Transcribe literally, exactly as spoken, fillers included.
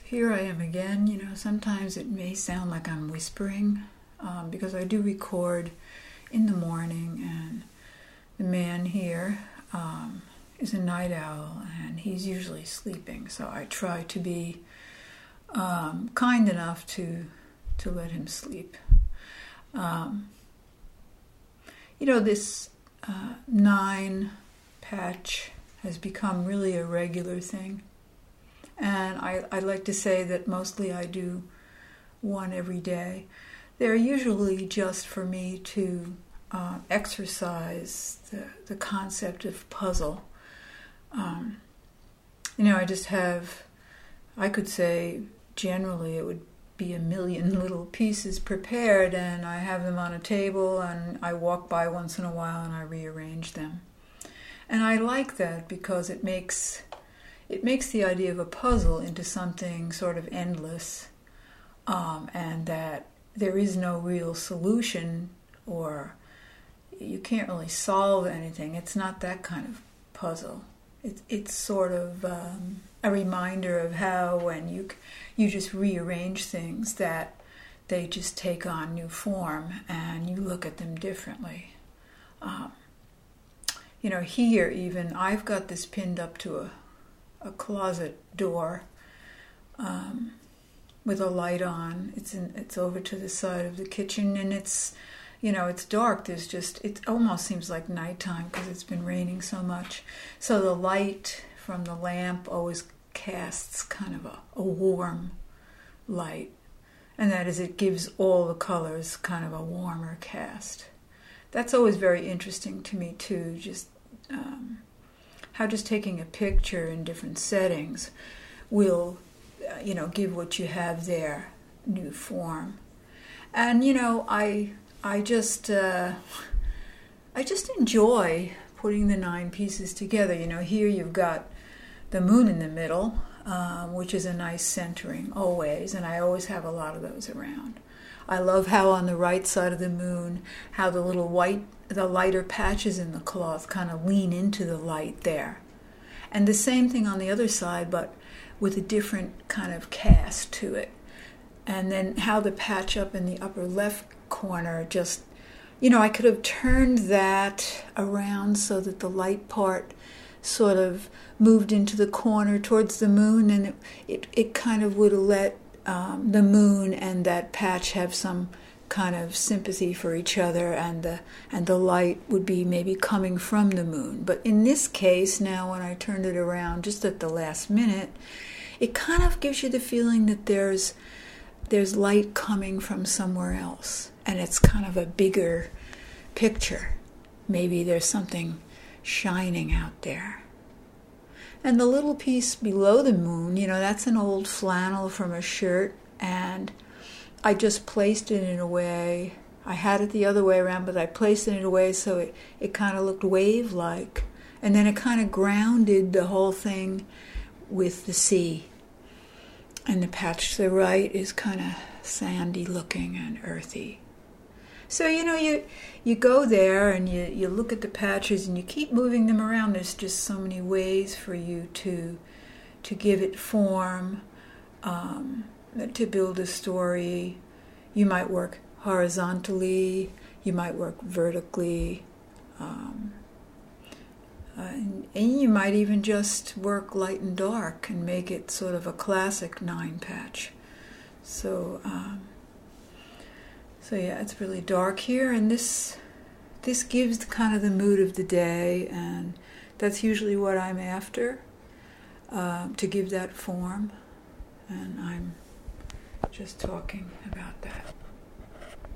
here I am again. You know, sometimes it may sound like I'm whispering um, because I do record in the morning, and the man here um, is a night owl, and he's usually sleeping, so I try to be um, kind enough to to let him sleep. Um, you know, this uh, nine patch has become really a regular thing. And I, I like to say that mostly I do one every day. They're usually just for me to uh, exercise the, the concept of puzzle. Um, you know, I just have, I could say generally it would be a million little pieces prepared, and I have them on a table, and I walk by once in a while and I rearrange them. And I like that because it makes it makes the idea of a puzzle into something sort of endless, um, and that there is no real solution, or you can't really solve anything. It's not that kind of puzzle. It, it's sort of um, a reminder of how when you you just rearrange things, that they just take on new form and you look at them differently. Um, you know, here even, I've got this pinned up to a a closet door um, with a light on. It's in, it's over to the side of the kitchen, and it's, you know, it's dark. There's just, it almost seems like nighttime because it's been raining so much. So the light from the lamp always casts kind of a, a warm light, and that is, it gives all the colors kind of a warmer cast. That's always very interesting to me too, just um, how just taking a picture in different settings will, uh, you know, give what you have there new form. And you know, I I just uh, I just enjoy putting the nine pieces together. You know, here you've got the moon in the middle, um, which is a nice centering always, and I always have a lot of those around. I love how on the right side of the moon, how the little white, the lighter patches in the cloth kind of lean into the light there. And the same thing on the other side, but with a different kind of cast to it. And then how the patch up in the upper left corner just, you know, I could have turned that around so that the light part sort of moved into the corner towards the moon, and it, it, it kind of would have let Um, the moon and that patch have some kind of sympathy for each other, and the and the light would be maybe coming from the moon. But in this case, now when I turned it around just at the last minute, it kind of gives you the feeling that there's there's light coming from somewhere else, and it's kind of a bigger picture. Maybe there's something shining out there. And the little piece below the moon, you know, that's an old flannel from a shirt, and I just placed it in a way, I had it the other way around, but I placed it in a way so it, it kind of looked wave-like. And then it kind of grounded the whole thing with the sea. And the patch to the right is kind of sandy-looking and earthy. So, you know, you you go there and you, you look at the patches and you keep moving them around. There's just so many ways for you to to give it form, um, to build a story. You might work horizontally, you might work vertically, um, uh, and, and you might even just work light and dark and make it sort of a classic nine patch. So, um, So yeah, it's really dark here, and this this gives the, kind of the mood of the day, and that's usually what I'm after, uh, to give that form, and I'm just talking about that.